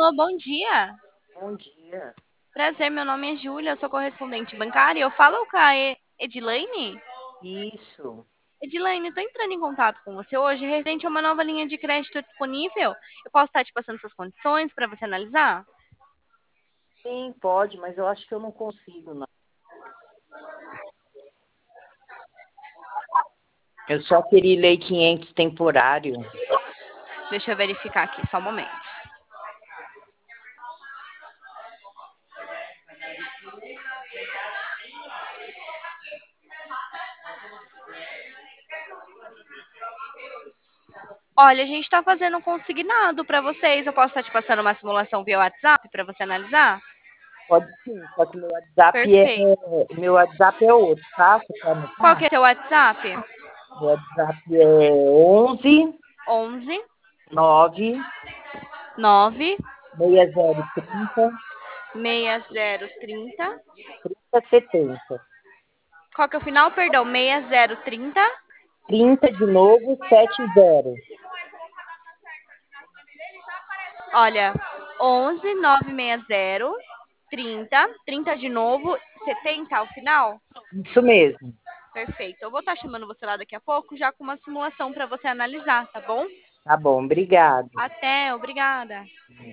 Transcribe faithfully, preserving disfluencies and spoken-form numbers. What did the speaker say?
Alô, bom dia. Bom dia. Prazer, meu nome é Júlia, eu sou correspondente bancária. Eu falo com a E- Edilene. Isso. Edilene, estou entrando em contato com você hoje referente a uma nova linha de crédito disponível. Eu posso estar te passando suas condições para você analisar? Sim, pode, mas eu acho que eu não consigo, não. Eu só queria ler quinhentos temporário. Deixa eu verificar aqui, só um momento. Olha, a gente está fazendo um consignado para vocês. Eu posso estar te passando uma simulação via WhatsApp para você analisar? Pode sim, só que meu WhatsApp é, Perfeito. meu WhatsApp é outro, tá? Você quer Qual que anotar? é seu WhatsApp? Meu WhatsApp é onze Onze nove nove seis zero trinta seis zero trinta. trinta setenta. Qual que é o final? Perdão, seis zero trinta. trinta de novo, setenta. Olha, onze nove seis zero trinta, trinta de novo, setenta ao final? Isso mesmo. Perfeito. Eu vou estar chamando você lá daqui a pouco, já com uma simulação para você analisar, tá bom? Tá bom, obrigado. Até, obrigada.